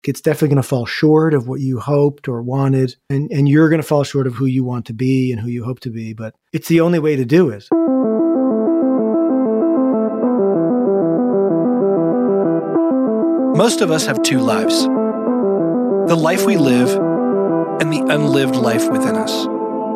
It's definitely going to fall short of what you hoped or wanted. And you're going to fall short of who you want to be and who you hope to be. But it's the only way to do it. Most of us have two lives: the life we live and the unlived life within us.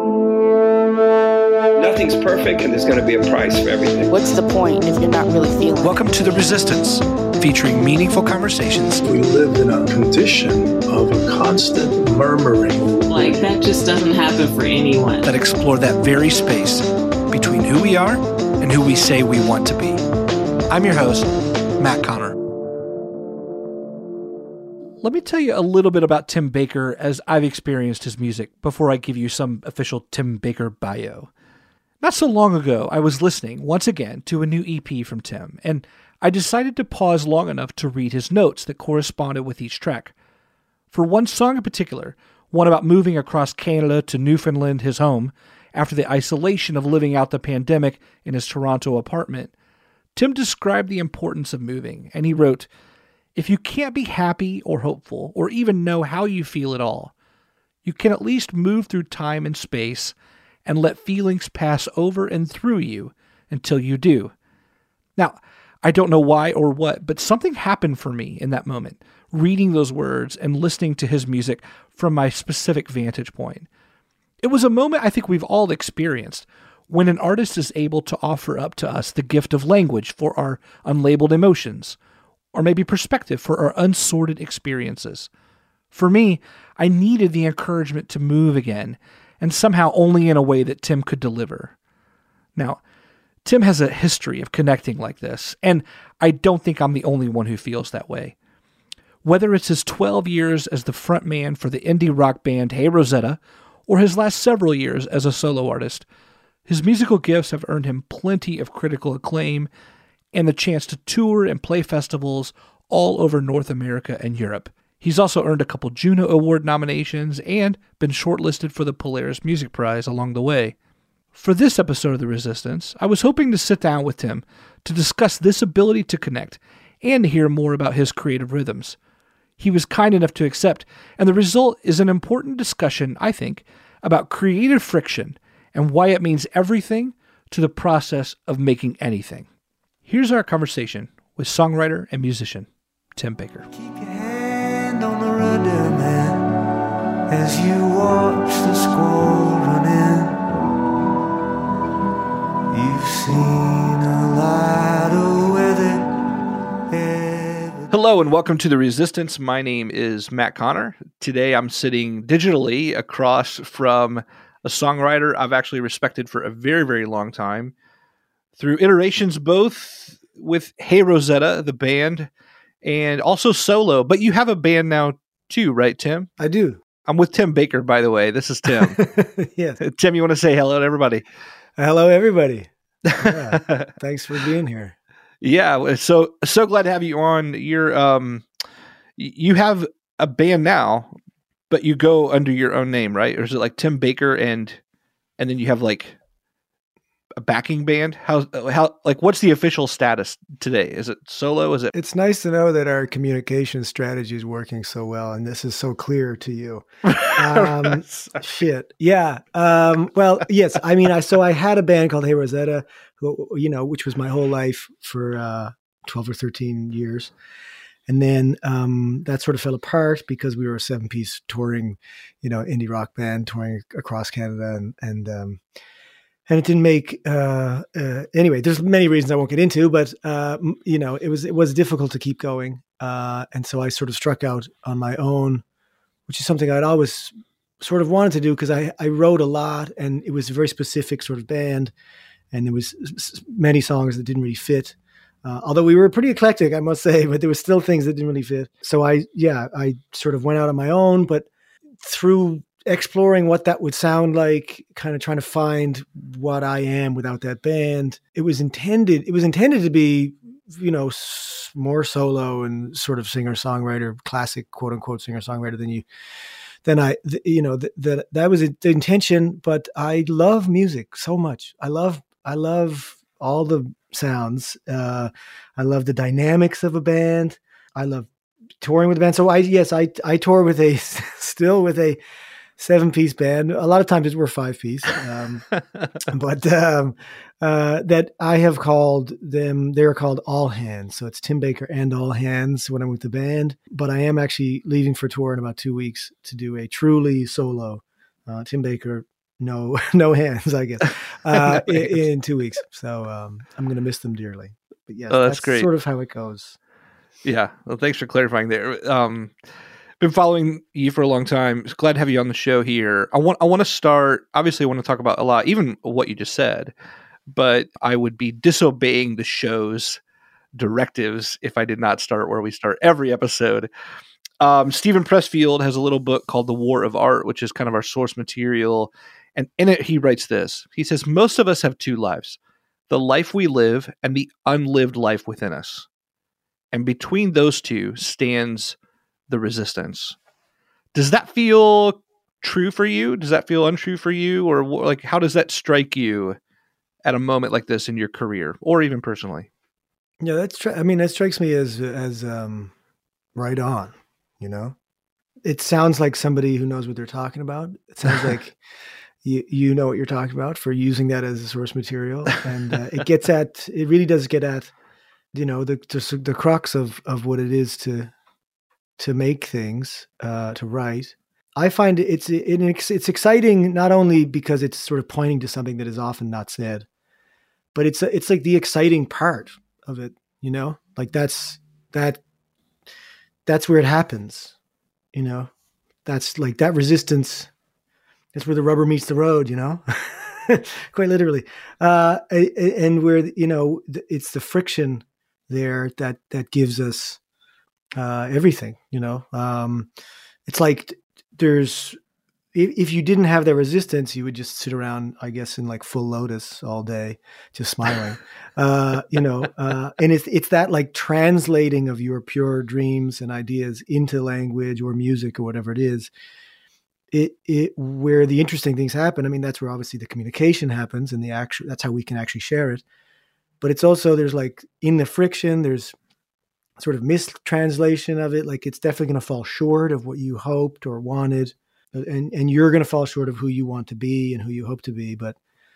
Nothing's perfect, and there's going to be a price for everything. What's the point if you're not really feeling? Welcome to The Resistance, featuring meaningful conversations. We live in a condition of a constant murmuring. Like, that just doesn't happen for anyone. That explore that very space between who we are and who we say we want to be. I'm your host, Matt Connor. Let me tell you a little bit about Tim Baker as I've experienced his music before I give you some official Tim Baker bio. Not so long ago, I was listening once again to a new EP from Tim, and I decided to pause long enough to read his notes that corresponded with each track. For one song in particular, one about moving across Canada to Newfoundland, his home, after the isolation of living out the pandemic in his Toronto apartment, Tim described the importance of moving, and he wrote, "If you can't be happy or hopeful, or even know how you feel at all, you can at least move through time and space and let feelings pass over and through you until you do." Now, I don't know why or what, but something happened for me in that moment, reading those words and listening to his music from my specific vantage point. It was a moment I think we've all experienced when an artist is able to offer up to us the gift of language for our unlabeled emotions, or maybe perspective for our unsorted experiences. For me, I needed the encouragement to move again, and somehow only in a way that Tim could deliver. Now, Tim has a history of connecting like this, and I don't think I'm the only one who feels that way. Whether it's his 12 years as the frontman for the indie rock band Hey Rosetta, or his last several years as a solo artist, his musical gifts have earned him plenty of critical acclaim and the chance to tour and play festivals all over North America and Europe. He's also earned a couple Juno Award nominations and been shortlisted for the Polaris Music Prize along the way. For this episode of The Resistance, I was hoping to sit down with Tim to discuss this ability to connect and to hear more about his creative rhythms. He was kind enough to accept, and the result is an important discussion, I think, about creative friction and why it means everything to the process of making anything. Here's our conversation with songwriter and musician, Tim Baker. Keep your hand on the rudder, man, as you watch the squall run in. You've seen a lot of weather. Hello and welcome to The Resistance. My name is Matt Connor. Today I'm sitting digitally across from a songwriter I've actually respected for a very, very long time, through iterations both with Hey Rosetta, the band, and also solo. But you have a band now too, right, Tim? I do. I'm with Tim Baker, by the way. This is Tim. Yes. Tim, you want to say hello to everybody? Hello, everybody. Yeah. Thanks for being here. Yeah, so glad to have you on. You have a band now, but you go under your own name, right? Or is it like Tim Baker and then you have like a backing band? How like what's the official status today? Is it solo? Is it? It's nice to know that our communication strategy is working so well, and this is so clear to you. Shit. Yeah. Well, yes. I mean, I had a band called Hey Rosetta, which was my whole life for 12 or 13 years. And then that sort of fell apart because we were a 7-piece touring, indie rock band touring across Canada, and it didn't make. Anyway, there's many reasons I won't get into, but it was difficult to keep going, and so I sort of struck out on my own, which is something I'd always sort of wanted to do because I wrote a lot, and it was a very specific sort of band, and there was many songs that didn't really fit. Although we were pretty eclectic, I must say, but there were still things that didn't really fit. So I sort of went out on my own, but through exploring what that would sound like, kind of trying to find what I am without that band, it was intended to be, more solo and sort of singer-songwriter, classic quote unquote singer-songwriter that was the intention. But I love music so much. I love all the sounds. I love the dynamics of a band. I love touring with the band. So I tour with still with a 7-piece band. A lot of times we're 5-piece, but that I have called them. They're called All Hands. So it's Tim Baker and All Hands when I'm with the band. But I am actually leaving for tour in about 2 weeks to do a truly solo Tim Baker. No hands, I guess, in 2 weeks. So I'm going to miss them dearly. But yes, that's great. Sort of how it goes. Yeah. Well, thanks for clarifying there. Been following you for a long time. Glad to have you on the show here. I want to start. Obviously, I want to talk about a lot, even what you just said. But I would be disobeying the show's directives if I did not start where we start every episode. Stephen Pressfield has a little book called The War of Art, which is kind of our source material. And in it, he writes this. He says, most of us have two lives, the life we live and the unlived life within us. And between those two stands the resistance. Does that feel true for you? Does that feel untrue for you? Or like, how does that strike you at a moment like this in your career or even personally? Yeah, that strikes me as right on, you know? It sounds like somebody who knows what they're talking about. It sounds like you know what you're talking about for using that as a source material. And it really does get at, you know, the crux of what it is to make things, to write. I find it's exciting not only because it's sort of pointing to something that is often not said, but it's like the exciting part of it, you know, like that's where it happens, you know, that's like that resistance. That's where the rubber meets the road, you know, quite literally. And where, you know, it's the friction there that gives us everything, you know. It's like if you didn't have that resistance, you would just sit around, I guess, in like full lotus all day, just smiling, you know. And it's that like translating of your pure dreams and ideas into language or music or whatever it is. It where the interesting things happen. I mean, that's where obviously the communication happens and that's how we can actually share it. But it's also, there's like in the friction, there's sort of mistranslation of it. Like it's definitely going to fall short of what you hoped or wanted. And you're going to fall short of who you want to be and who you hope to be. But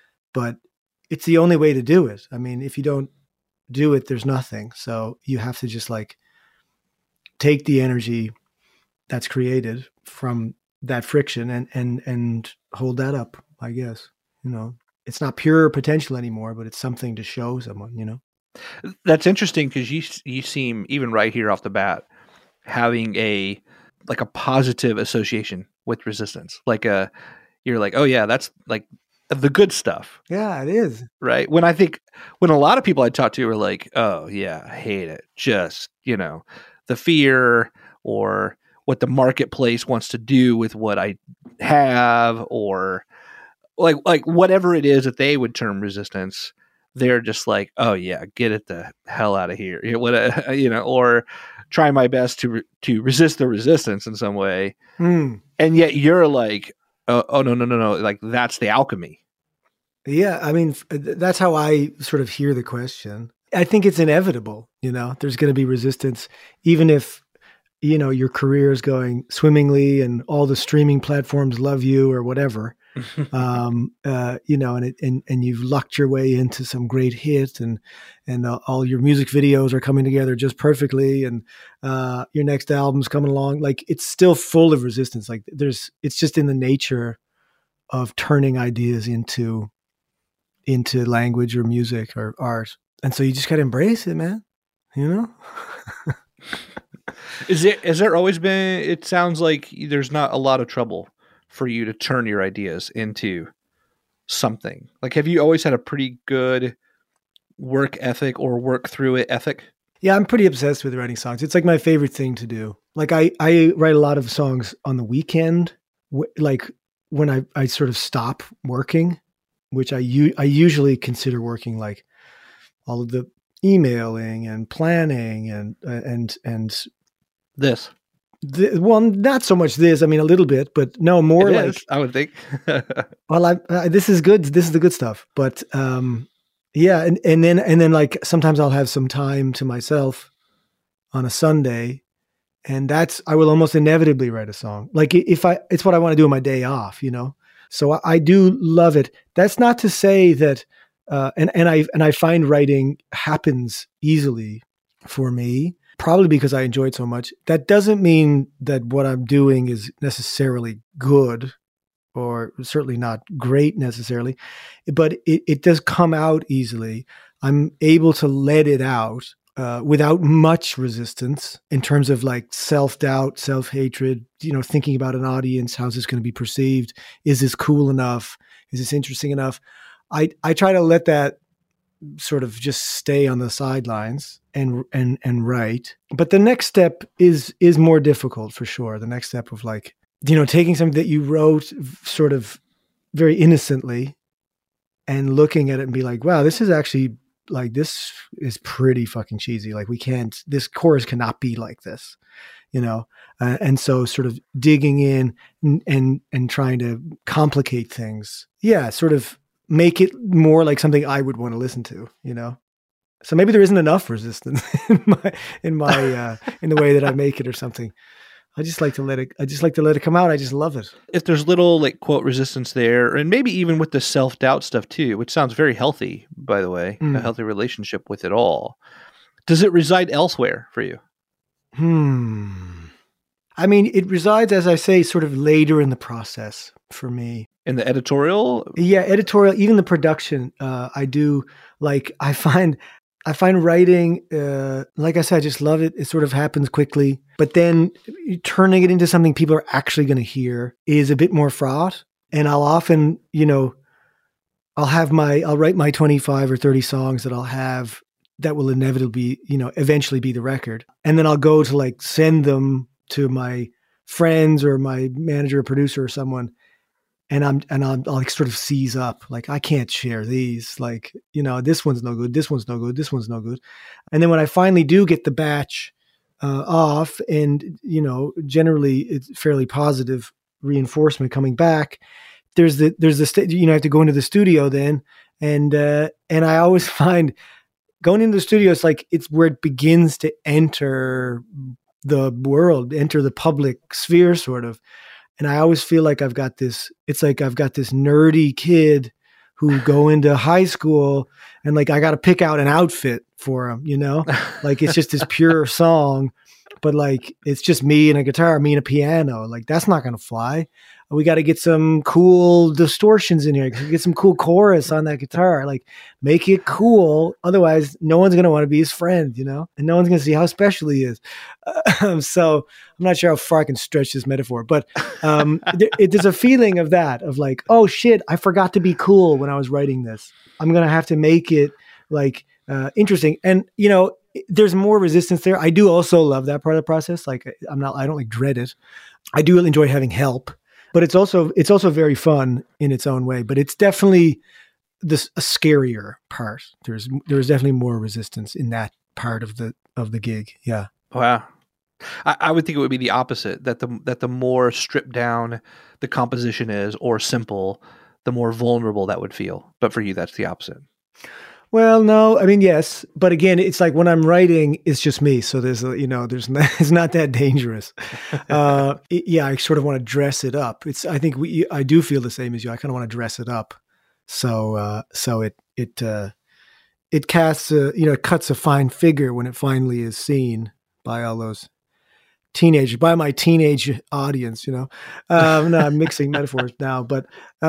it's the only way to do it. I mean, if you don't do it, there's nothing. So you have to just like take the energy that's created from that friction and hold that up, I guess. You know, it's not pure potential anymore, but it's something to show someone, you know. That's interesting because you seem, even right here off the bat, having a positive association with resistance. You're like, oh yeah, that's like the good stuff. Yeah, it is. Right. When a lot of people I talk to are like, oh yeah, I hate it. Just, you know, the fear or what the marketplace wants to do with what I have, or like whatever it is that they would term resistance, they're just like, oh yeah, get it the hell out of here. You know, or try my best to resist the resistance in some way. And yet you're like, oh no. Like that's the alchemy. Yeah. I mean, that's how I sort of hear the question. I think it's inevitable, you know, there's going to be resistance, even if, you know, your career is going swimmingly and all the streaming platforms love you or whatever, you know, and you've lucked your way into some great hit and all your music videos are coming together just perfectly. And your next album's coming along. Like it's still full of resistance. Like it's just in the nature of turning ideas into language or music or art. And so you just got to embrace it, man, you know? Has there always been, it sounds like there's not a lot of trouble for you to turn your ideas into something. Like, have you always had a pretty good work ethic or work through it ethic? Yeah, I'm pretty obsessed with writing songs. It's like my favorite thing to do. Like I write a lot of songs on the weekend, like when I sort of stop working, which I usually consider working, like all of the emailing and planning and this. Well, not so much this. I mean, a little bit, but no, more it like is, I would think. Well, this is good. This is the good stuff. But yeah, and then like sometimes I'll have some time to myself on a Sunday, And I will almost inevitably write a song. Like it's what I want to do on my day off, So I do love it. That's not to say that, and I find writing happens easily for me, probably because I enjoy it so much. That doesn't mean that what I'm doing is necessarily good, or certainly not great necessarily, but it does come out easily. I'm able to let it out without much resistance in terms of like self-doubt, self-hatred, thinking about an audience. How's this going to be perceived? Is this cool enough? Is this interesting enough? I try to let that sort of just stay on the sidelines and write. But the next step is more difficult for sure. The next step of like, taking something that you wrote sort of very innocently and looking at it and be like, wow, this is actually like, this is pretty fucking cheesy. Like this chorus cannot be like this, and so sort of digging in and trying to complicate things. Yeah. Sort of make it more like something I would want to listen to, So maybe there isn't enough resistance in the way that I make it or something. I just like to let it come out. I just love it. If there's little like quote resistance there, and maybe even with the self-doubt stuff too, which sounds very healthy, by the way, a healthy relationship with it all. Does it reside elsewhere for you? I mean, it resides, as I say, sort of later in the process for me. In the editorial? Yeah, editorial, even the production. I do like, I find writing, like I said, I just love it. It sort of happens quickly, but then turning it into something people are actually going to hear is a bit more fraught. And I'll often, I'll write my 25 or 30 songs that I'll have that will inevitably, eventually be the record. And then I'll go to like send them to my friends or my manager or producer or someone. And I'll like sort of seize up, like, I can't share these, like, this one's no good. This one's no good. This one's no good. And then when I finally do get the batch off and, generally it's fairly positive reinforcement coming back, there's the I have to go into the studio then. And I always find going into the studio, it's where it begins to enter the world, enter the public sphere sort of. And I always feel like I've got this nerdy kid who go into high school and like, I got to pick out an outfit for him, like it's just this pure song, but like, it's just me and a guitar, me and a piano. Like that's not going to fly. We got to get some cool distortions in here. Get some cool chorus on that guitar. Like make it cool. Otherwise no one's going to want to be his friend, and no one's going to see how special he is. So I'm not sure how far I can stretch this metaphor, but there's a feeling of that, of like, oh shit, I forgot to be cool when I was writing this. I'm going to have to make it like interesting. And, there's more resistance there. I do also love that part of the process. Like I don't like dread it. I do enjoy having help, but it's also very fun in its own way, but it's definitely a scarier part. There's definitely more resistance in that part of the gig. Yeah. Wow. I would think it would be the opposite, that the more stripped down the composition is or simple, the more vulnerable that would feel. But for you, that's the opposite. Well, no, I mean, yes. But again, it's like when I'm writing, it's just me. So it's not that dangerous. I sort of want to dress it up. I think I do feel the same as you. I kind of want to dress it up. So it casts it cuts a fine figure when it finally is seen by all those teenagers, by my teenage audience, no, I'm mixing metaphors now, but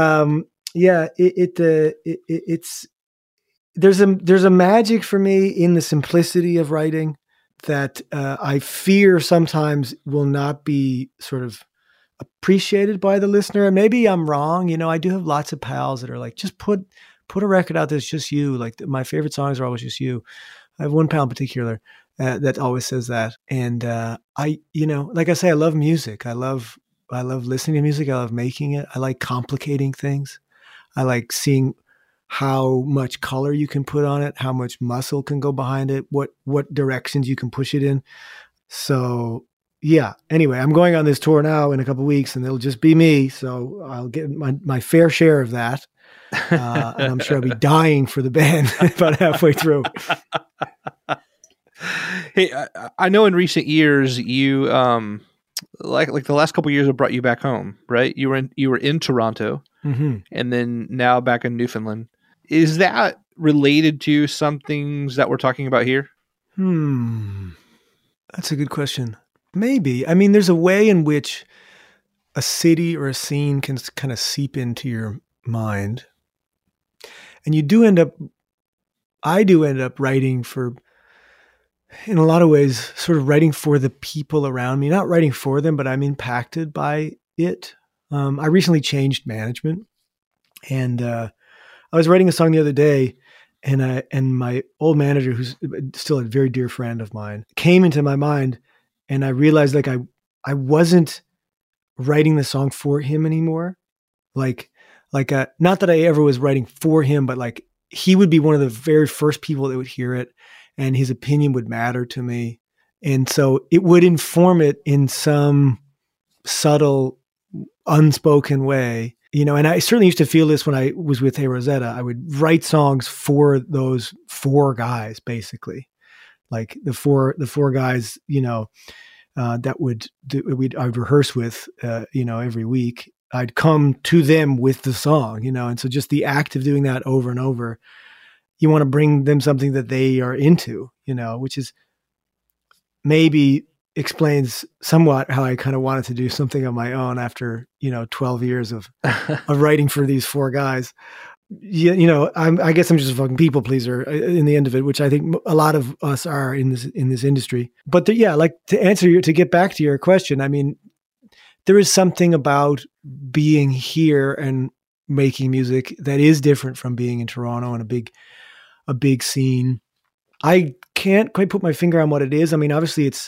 it's, there's a magic for me in the simplicity of writing that I fear sometimes will not be sort of appreciated by the listener. And maybe I'm wrong. I do have lots of pals that are like, just put a record out that's just you. Like my favorite songs are always just you. I have one pal in particular that always says that. And like I say, I love music. I love listening to music. I love making it. I like complicating things. I like seeing how much color you can put on it, how much muscle can go behind it, what directions you can push it in. So yeah, anyway, I'm going on this tour now in a couple of weeks and it'll just be me. So I'll get my fair share of that. And I'm sure I'll be dying for the band about halfway through. Hey, I know in recent years you like the last couple of years have brought you back home, right? You were in Toronto, Mm-hmm. and then now back in Newfoundland. Is that related to some things that we're talking about here? That's a good question. Maybe. I mean, there's a way in which a city or a scene can kind of seep into your mind. And I do end up writing for, in a lot of ways, sort of writing for the people around me, not writing for them, but I'm impacted by it. I recently changed management, and I was writing a song the other day, and my old manager, who's still a very dear friend of mine, came into my mind, and I realized like I wasn't writing the song for him anymore. Like not that I ever was writing for him, but like he would be one of the very first people that would hear it, and his opinion would matter to me. And so it would inform it in some subtle, unspoken way, you know. And I certainly used to feel this when I was with Hey Rosetta. I would write songs for those four guys, basically, like the four guys, you know, I'd rehearse with, you know, every week. I'd come to them with the song, you know, and so just the act of doing that over and over, you want to bring them something that they are into, you know, which is maybe explains somewhat how I kind of wanted to do something on my own after, you know, 12 years of writing for these four guys. You know, I guess I'm just a fucking people pleaser in the end of it, which I think a lot of us are in this industry. But yeah, like to get back to your question, I mean, there is something about being here and making music that is different from being in Toronto and a big scene. I can't quite put my finger on what it is. I mean, obviously it's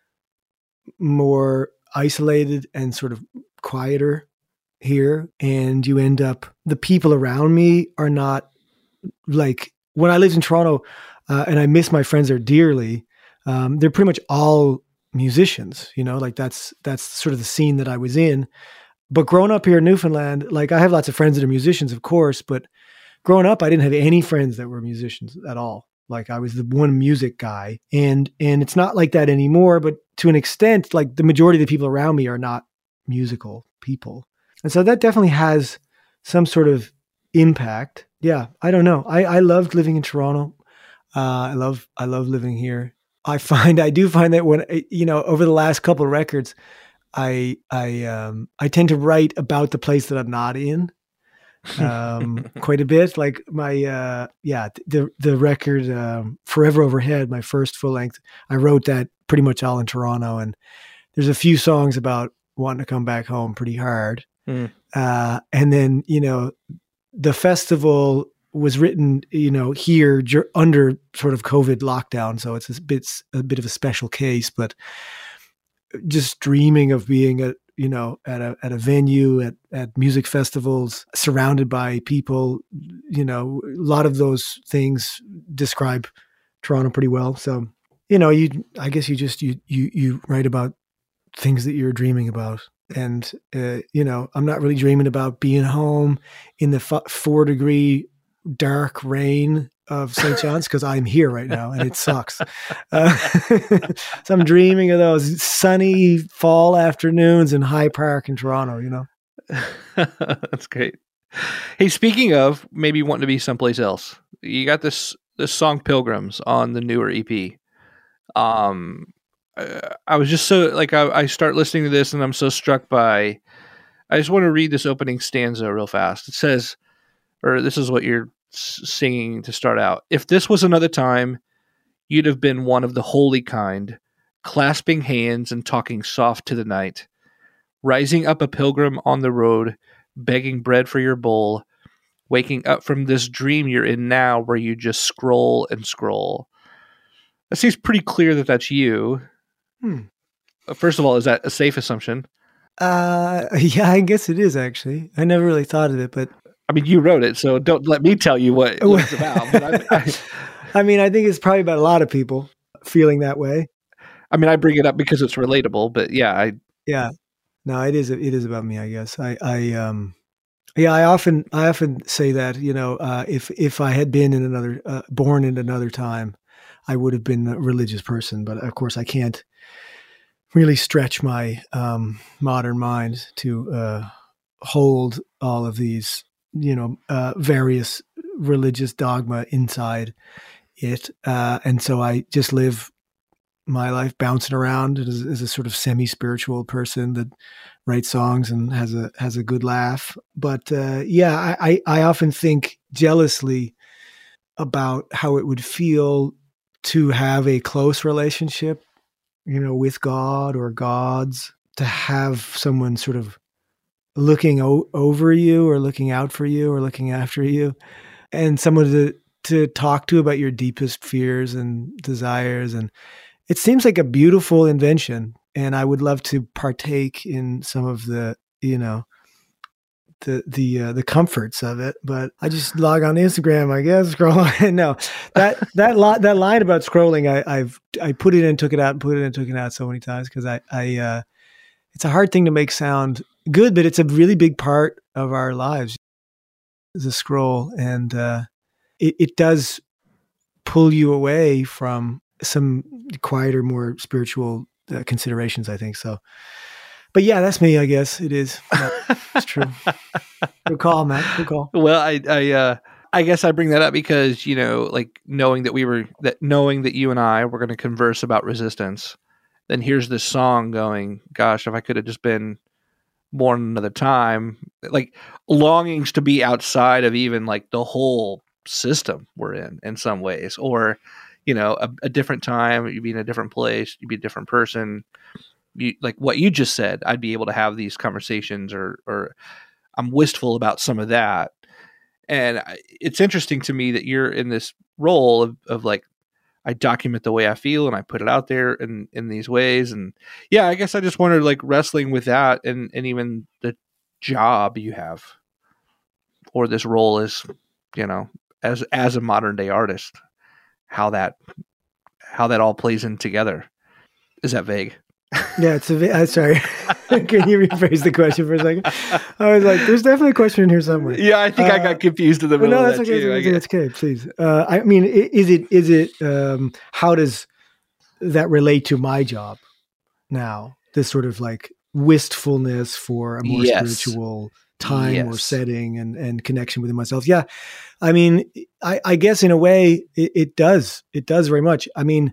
more isolated and sort of quieter here, and you end up, the people around me are not like when I lived in Toronto, and I miss my friends there dearly. They're pretty much all musicians, you know, like that's sort of the scene that I was in. But growing up here in Newfoundland, like I have lots of friends that are musicians, of course, but growing up, I didn't have any friends that were musicians at all. Like I was the one music guy, and it's not like that anymore, but to an extent, like the majority of the people around me are not musical people. And so that definitely has some sort of impact. Yeah. I don't know. I loved living in Toronto. I love living here. I do find that when, you know, over the last couple of records, I tend to write about the place that I'm not in, quite a bit. Like my, the record, Forever Overhead, my first full length, I wrote that pretty much all in Toronto. And there's a few songs about wanting to come back home pretty hard. And then, you know, the festival was written, you know, here under sort of COVID lockdown. So it's a bit of a special case, but just dreaming of being at a venue at music festivals, surrounded by people, you know, a lot of those things describe Toronto pretty well. So, you know, I guess you write about things that you're dreaming about. And, you know, I'm not really dreaming about being home in the 4-degree dark rain of St. John's, because I'm here right now and it sucks. So I'm dreaming of those sunny fall afternoons in High Park in Toronto, you know? That's great. Hey, speaking of maybe wanting to be someplace else, you got this song Pilgrims on the newer EP. I was just so like, I start listening to this and I'm so struck by, I just want to read this opening stanza real fast. It says, or this is what you're singing to start out. If this was another time, you'd have been one of the holy kind, clasping hands and talking soft to the night, rising up a pilgrim on the road, begging bread for your bowl, waking up from this dream you're in now where you just scroll and scroll. It seems pretty clear that that's you. First of all, is that a safe assumption? Yeah, I guess it is actually. I never really thought of it, but I mean, you wrote it, so don't let me tell you what it's about. But I mean, I think it's probably about a lot of people feeling that way. I mean, I bring it up because it's relatable, but yeah, no, it is about me, I guess. I often say that, you know, if I had been born in another time, I would have been a religious person. But of course, I can't really stretch my modern mind to hold all of these, various religious dogma inside it. And so I just live my life bouncing around as a sort of semi-spiritual person that writes songs and has a good laugh. But I often think jealously about how it would feel to have a close relationship, with God or gods, to have someone sort of looking over you or looking out for you or looking after you, and someone to talk to about your deepest fears and desires. And it seems like a beautiful invention, and I would love to partake in some of the, the comforts of it. But I just log on Instagram, I guess, scroll. No, that line about scrolling, I put it in, took it out, and put it in, took it out so many times because I it's a hard thing to make sound good, but it's a really big part of our lives. The scroll, and it does pull you away from some quieter, more spiritual considerations, I think. So, but yeah, that's me, I guess. It is. It's true. Good call, Matt. Good call. Well, I guess I bring that up because, knowing that you and I were going to converse about resistance, then here's this song going, gosh, if I could have just been born another time, like longings to be outside of even like the whole system we're in some ways, or a different time, you'd be in a different place, you'd be a different person. Like what you just said, I'd be able to have these conversations, or I'm wistful about some of that. And it's interesting to me that you're in this role of like, I document the way I feel and I put it out there in these ways. And yeah, I guess I just wondered, like, wrestling with that and even the job you have, or this role as, as a modern day artist, how that all plays in together. Is that vague? Yeah, sorry. Can you rephrase the question for a second? I was like, there's definitely a question in here somewhere. Yeah, I think I got confused in the middle of that too. That's okay, please. I mean, is it how does that relate to my job now? This sort of like wistfulness for a more spiritual time or setting and connection within myself. Yeah. I mean, I guess in a way it does. It does very much. I mean,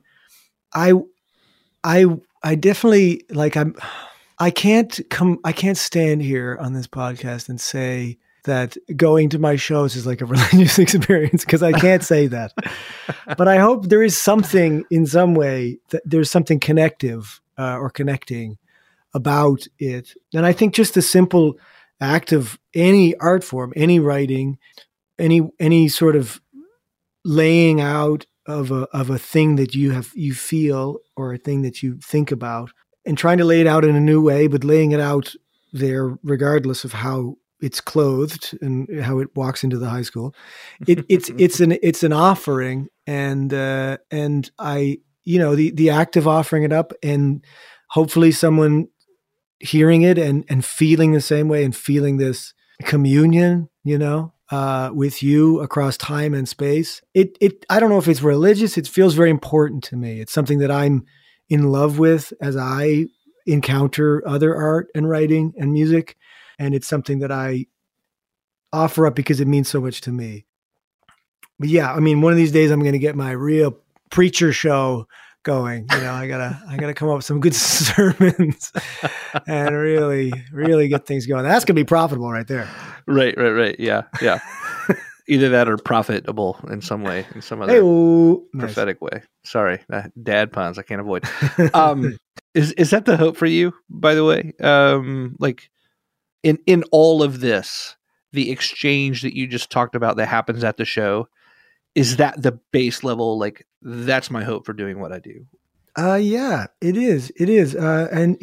I definitely I can't stand here on this podcast and say that going to my shows is like a religious experience, because I can't say that. But I hope there is something in some way, that there's something connective or connecting about it. And I think just the simple act of any art form, any writing, any sort of laying out of a thing that you feel, or a thing that you think about, and trying to lay it out in a new way, but laying it out there regardless of how it's clothed and how it walks into the high school. It's an offering, and I, the act of offering it up, and hopefully someone hearing it and feeling the same way, and feeling this communion, with you across time and space. I don't know if it's religious. It feels very important to me. It's something that I'm in love with as I encounter other art and writing and music. And it's something that I offer up because it means so much to me. But yeah, I mean, one of these days I'm going to get my real preacher show going. I gotta come up with some good sermons and really, really get things going. That's gonna be profitable right there. Right. Yeah. Either that or profitable in some way, in some other prophetic way. Sorry, dad puns I can't avoid. Is that the hope for you, by the way? Like in all of this, the exchange that you just talked about that happens at the show, is that the base level? Like, that's my hope for doing what I do. Yeah, it is. It is. And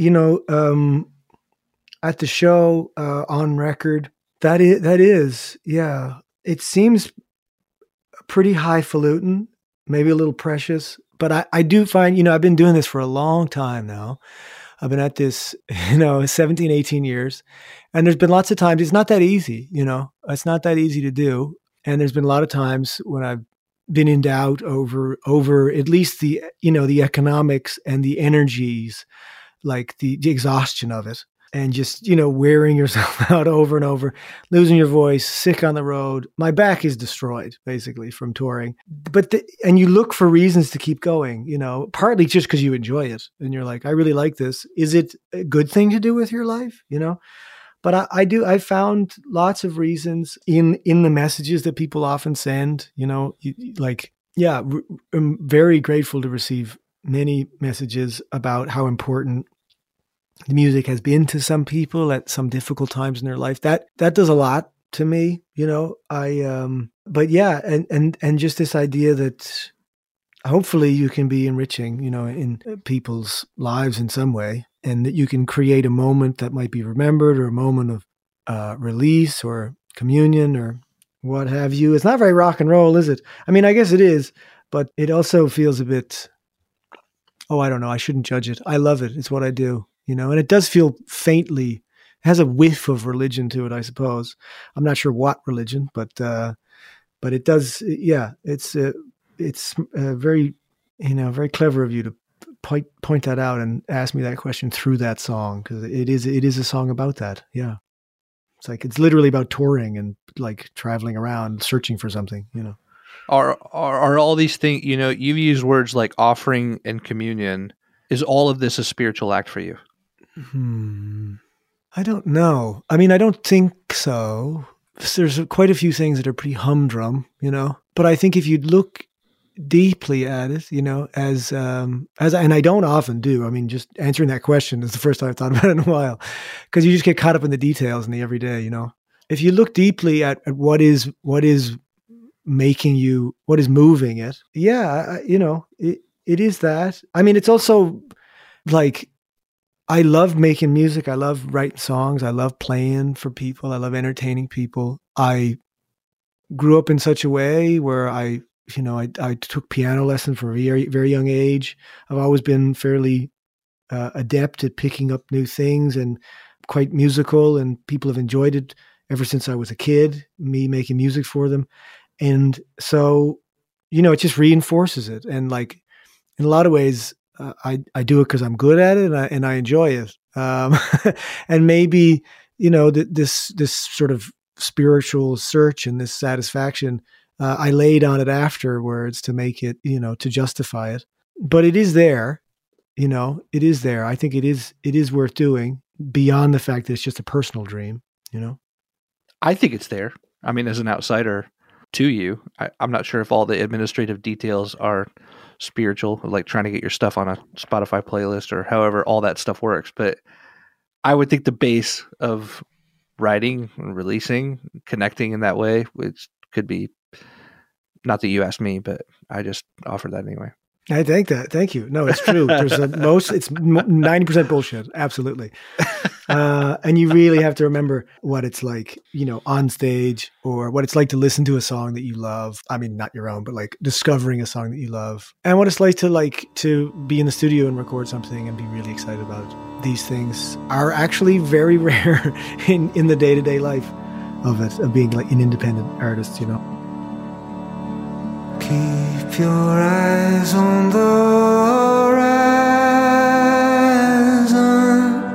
at the show, on record, that is, yeah. It seems pretty highfalutin, maybe a little precious, but I do find, I've been doing this for a long time now. I've been at this, 17, 18 years. And there's been lots of times, it's not that easy, it's not that easy to do. And there's been a lot of times when I've been in doubt over at least the economics and the energies, like the exhaustion of it, and just, wearing yourself out over and over, losing your voice, sick on the road. My back is destroyed basically from touring, and you look for reasons to keep going, partly just because you enjoy it and you're like, I really like this. Is it a good thing to do with your life? But I found lots of reasons in the messages that people often send, I'm very grateful to receive many messages about how important the music has been to some people at some difficult times in their life. That does a lot to me, but yeah. And just this idea that hopefully you can be enriching, in people's lives in some way, and that you can create a moment that might be remembered, or a moment of release or communion or what have you. It's not very rock and roll, is it? I mean, I guess it is, but it also feels a bit, I don't know. I shouldn't judge it. I love it. It's what I do, and it does feel faintly, it has a whiff of religion to it, I suppose. I'm not sure what religion, but it does. Yeah. It's very, very clever of you to point that out and ask me that question through that song, because it is a song about that. Yeah. It's literally about touring and like traveling around searching for something, Are all these things, you've used words like offering and communion. Is all of this a spiritual act for you? I don't know. I mean, I don't think so. There's quite a few things that are pretty humdrum, but I think if you look deeply at it, as and I don't often do. I mean, just answering that question is the first time I've thought about it in a while, because you just get caught up in the details in the everyday, If you look deeply at what is making you, what is moving it, it is that. I mean, it's also like, I love making music. I love writing songs. I love playing for people. I love entertaining people. I grew up in such a way where I took piano lessons from a very, very young age. I've always been fairly adept at picking up new things and quite musical, and people have enjoyed it ever since I was a kid, me making music for them. And so, it just reinforces it. And like, in a lot of ways, I do it because I'm good at it and I enjoy it. And maybe, this sort of spiritual search and this satisfaction, I laid on it afterwards to make it, to justify it. But it is there, it is there. I think it is worth doing, beyond the fact that it's just a personal dream, I think it's there. I mean, as an outsider to you, I'm not sure if all the administrative details are spiritual, like trying to get your stuff on a Spotify playlist or however all that stuff works. But I would think the base of writing and releasing, connecting in that way, which could be, not that you asked me, but I just offered that anyway. I think that. Thank you. No, it's true. There's it's 90% bullshit. Absolutely. And you really have to remember what it's like, on stage, or what it's like to listen to a song that you love. I mean, not your own, but like discovering a song that you love, and what it's like to be in the studio and record something and be really excited about it. These things are actually very rare in the day-to-day life of being like an independent artist, Keep your eyes on the horizon.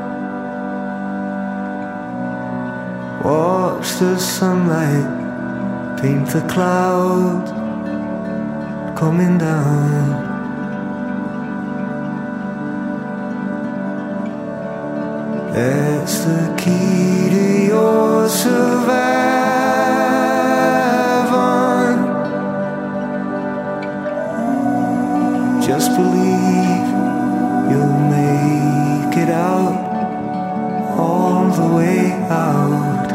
Watch the sunlight paint the clouds coming down. That's the key to your survival. Just believe you'll make it out, all the way out.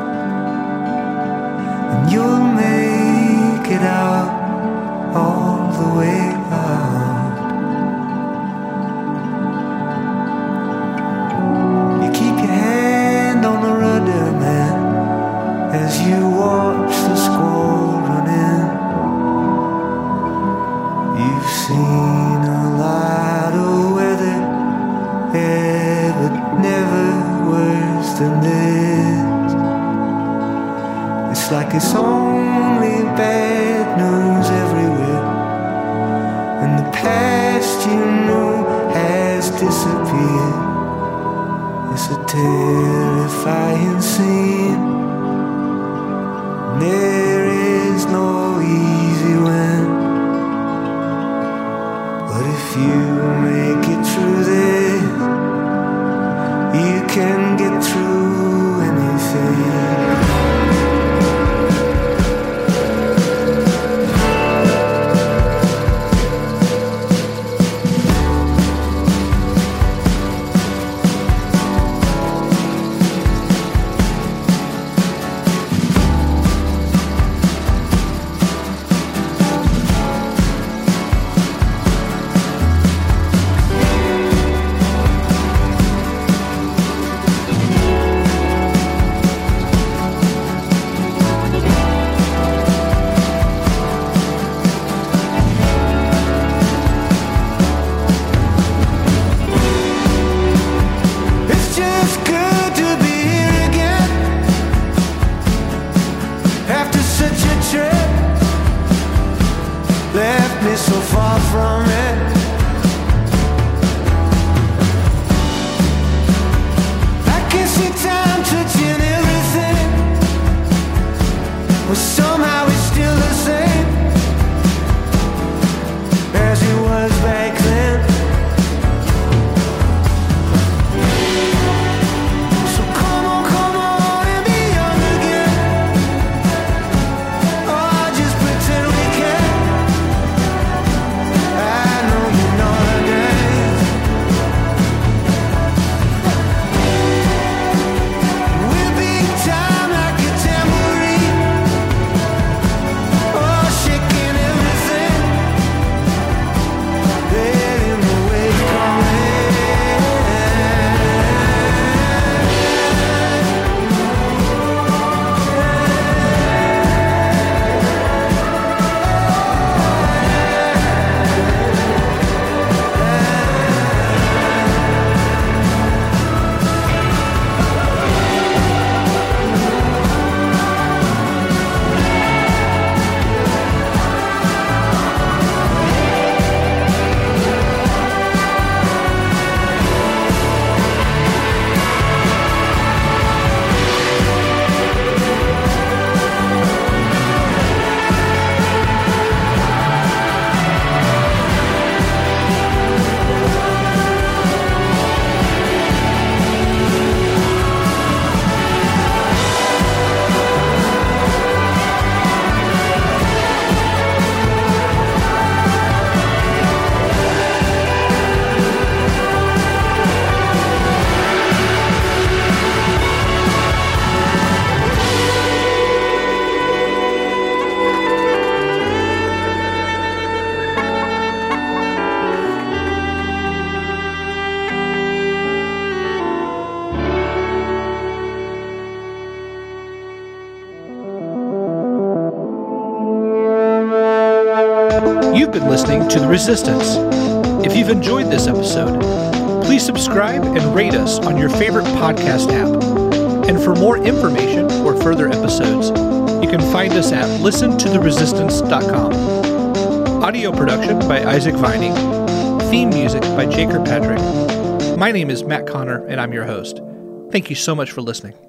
And you'll make it out, all the way out. You keep your hand on the rudder, man, as you watch the squall run in. You've seen a lot of weather, yeah, but never worse than this. It's like it's only bad news every you knew has disappeared. It's a terrifying scene. There is no easy win. But if you make it through this, you can get through anything. So far from it, I can see time touching everything, but somehow it's still the same as it was back then. So come on and be young again. Oh, just pretend we can. You've been listening to The Resistance. If you've enjoyed this episode, please subscribe and rate us on your favorite podcast app. And for more information or further episodes, you can find us at listentotheresistance.com. Audio production by Isaac Vining. Theme music by Jake Kirkpatrick. My name is Matt Connor, and I'm your host. Thank you so much for listening.